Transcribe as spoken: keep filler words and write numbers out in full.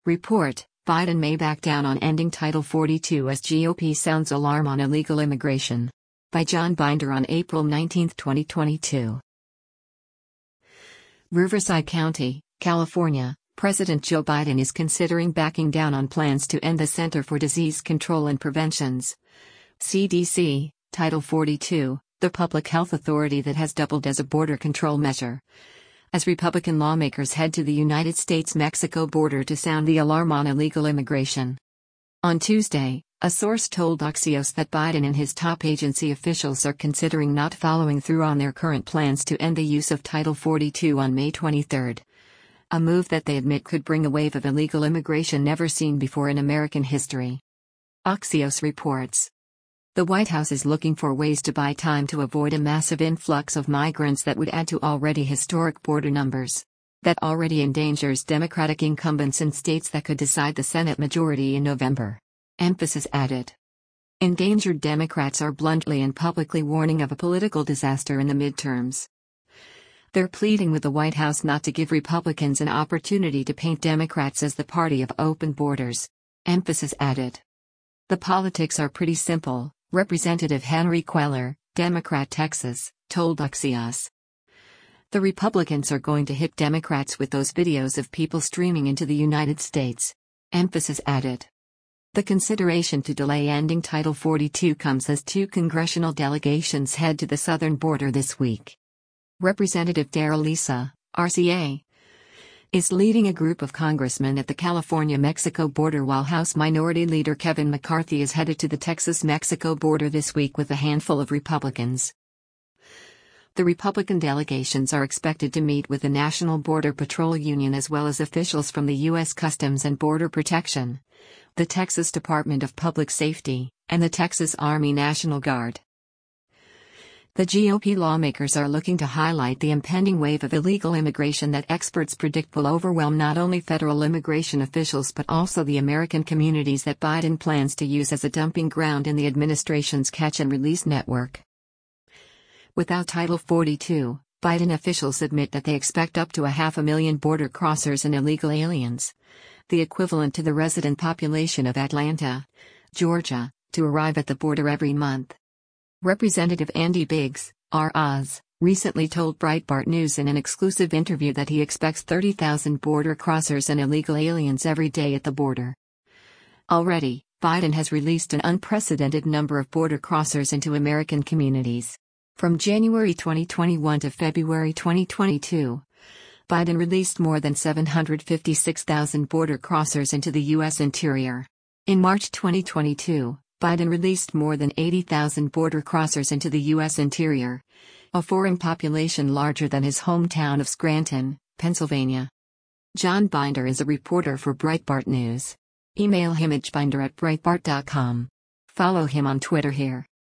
Report: Biden may back down on ending Title forty-two as G O P sounds alarm on illegal immigration. By John Binder on April nineteenth, twenty twenty-two. Riverside County, California. President Joe Biden is considering backing down on plans to end the Center for Disease Control and Prevention's C D C, Title forty-two, the public health authority that has doubled as a border control measure, as Republican lawmakers head to the United States-Mexico border to sound the alarm on illegal immigration. On Tuesday, a source told Axios that Biden and his top agency officials are considering not following through on their current plans to end the use of Title forty-two on May twenty-third. A move that they admit could bring a wave of illegal immigration never seen before in American history. Axios reports. The White House is looking for ways to buy time to avoid a massive influx of migrants that would add to already historic border numbers. That already endangers Democratic incumbents in states that could decide the Senate majority in November. Emphasis added. Endangered Democrats are bluntly and publicly warning of a political disaster in the midterms. They're pleading with the White House not to give Republicans an opportunity to paint Democrats as the party of open borders. Emphasis added. The politics are pretty simple, Representative Henry Cuellar, Democrat Texas, told Axios. The Republicans are going to hit Democrats with those videos of people streaming into the United States. Emphasis added. The consideration to delay ending Title forty-two comes as two congressional delegations head to the southern border this week. Representative Darrell Issa, R C A, is leading a group of congressmen at the California-Mexico border while House Minority Leader Kevin McCarthy is headed to the Texas-Mexico border this week with a handful of Republicans. The Republican delegations are expected to meet with the National Border Patrol Union as well as officials from the U S Customs and Border Protection, the Texas Department of Public Safety, and the Texas Army National Guard. The G O P lawmakers are looking to highlight the impending wave of illegal immigration that experts predict will overwhelm not only federal immigration officials but also the American communities that Biden plans to use as a dumping ground in the administration's catch-and-release network. Without Title forty-two, Biden officials admit that they expect up to a half a million border crossers and illegal aliens, the equivalent to the resident population of Atlanta, Georgia, to arrive at the border every month. Representative Andy Biggs, R. Oz, recently told Breitbart News in an exclusive interview that he expects thirty thousand border crossers and illegal aliens every day at the border. Already, Biden has released an unprecedented number of border crossers into American communities. From January twenty twenty-one to February twenty twenty-two, Biden released more than seven hundred fifty-six thousand border crossers into the U S interior. In March twenty twenty-two, Biden released more than eighty thousand border crossers into the U S interior, a foreign population larger than his hometown of Scranton, Pennsylvania. John Binder is a reporter for Breitbart News. Email him at binder at breitbart dot com. Follow him on Twitter here.